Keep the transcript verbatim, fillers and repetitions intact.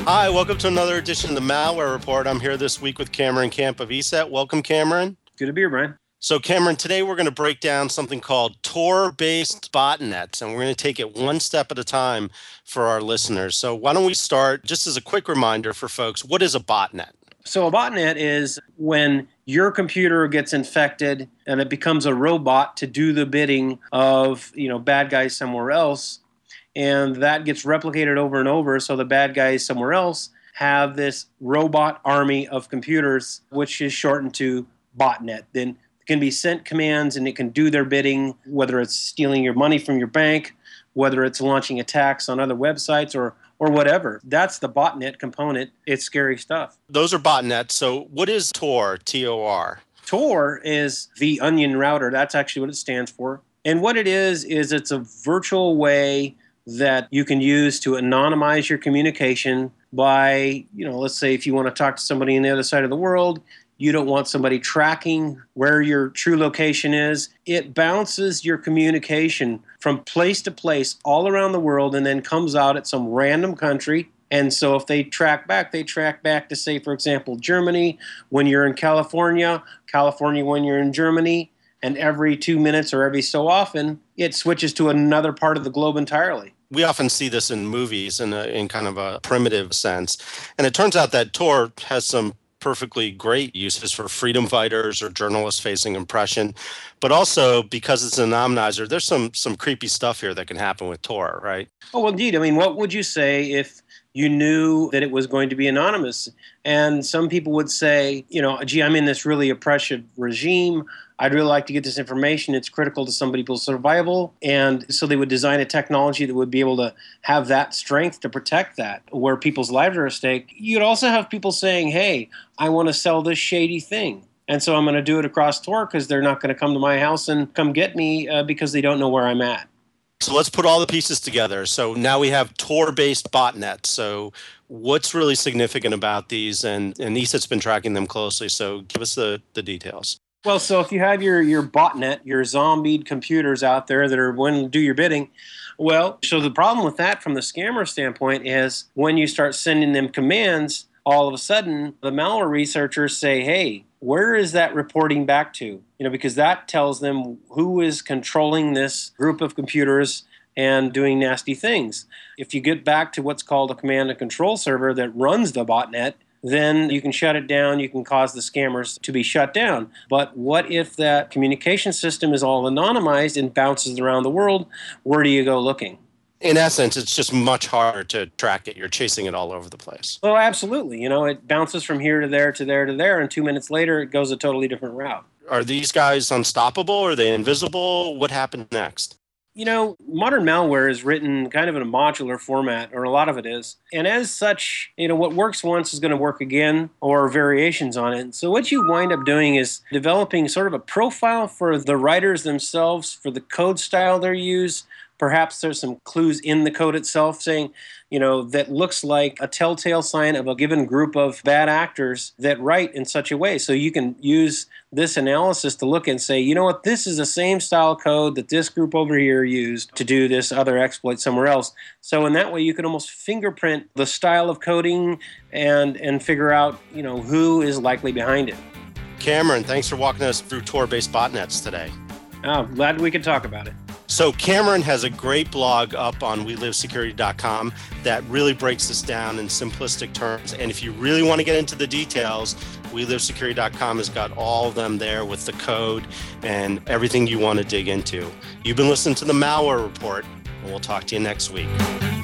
Hi, welcome to another edition of the Malware Report. I'm here this week with Cameron Camp of E S E T. Welcome, Cameron. Good to be here, Brian. So, Cameron, today we're going to break down something called Tor-based botnets, and we're going to take it one step at a time for our listeners. So why don't we start, just as a quick reminder for folks, what is a botnet? So a botnet is when your computer gets infected and it becomes a robot to do the bidding of, you know, bad guys somewhere else, and that gets replicated over and over, so the bad guys somewhere else have this robot army of computers, which is shortened to botnet. Then it can be sent commands and it can do their bidding, whether it's stealing your money from your bank, whether it's launching attacks on other websites or or whatever. That's the botnet component. It's scary stuff. Those are botnets. So what is Tor, T O R? Tor is the onion router. That's actually what it stands for. And what it is, is it's a virtual way that you can use to anonymize your communication by, you know, let's say if you want to talk to somebody on the other side of the world, you don't want somebody tracking where your true location is. It bounces your communication from place to place all around the world and then comes out at some random country. And so if they track back, they track back to, say, for example, Germany when you're in California, California when you're in Germany, and every two minutes or every so often, it switches to another part of the globe entirely. We often see this in movies in, a, in kind of a primitive sense. And it turns out that Tor has some perfectly great uses for freedom fighters or journalists facing oppression. But also, because it's an anonymizer, there's some some creepy stuff here that can happen with Tor, right? Oh, well, indeed. I mean, what would you say if you knew that it was going to be anonymous? And some people would say, you know, gee, I'm in this really oppressive regime. I'd really like to get this information. It's critical to some people's survival. And so they would design a technology that would be able to have that strength to protect that, where people's lives are at stake. You'd also have people saying, hey, I want to sell this shady thing. And so I'm going to do it across Tor because they're not going to come to my house and come get me uh, because they don't know where I'm at. So let's put all the pieces together. So now we have Tor-based botnets. So what's really significant about these? And, and E S E T's been tracking them closely. So give us the, the details. Well, so if you have your, your botnet, your zombied computers out there that are going to do your bidding, well, so the problem with that from the scammer standpoint is when you start sending them commands, all of a sudden the malware researchers say, hey, where is that reporting back to? You know, because that tells them who is controlling this group of computers and doing nasty things. If you get back to what's called a command and control server that runs the botnet, then you can shut it down, you can cause the scammers to be shut down. But what if that communication system is all anonymized and bounces around the world? Where do you go looking? In essence, it's just much harder to track it. You're chasing it all over the place. Well, absolutely. You know, it bounces from here to there to there to there, and two minutes later, it goes a totally different route. Are these guys unstoppable? Are they invisible? What happened next? You know, modern malware is written kind of in a modular format, or a lot of it is. And as such, you know, what works once is going to work again, or variations on it. So what you wind up doing is developing sort of a profile for the writers themselves, for the code style they use. Perhaps there's some clues in the code itself saying, you know, that looks like a telltale sign of a given group of bad actors that write in such a way. So you can use this analysis to look and say, you know what, this is the same style code that this group over here used to do this other exploit somewhere else. So in that way, you can almost fingerprint the style of coding and, and figure out, you know, who is likely behind it. Cameron, thanks for walking us through Tor-based botnets today. Oh, glad we could talk about it. So Cameron has a great blog up on we live security dot com that really breaks this down in simplistic terms. And if you really want to get into the details, we live security dot com has got all of them there with the code and everything you want to dig into. You've been listening to the Malware Report, and we'll talk to you next week.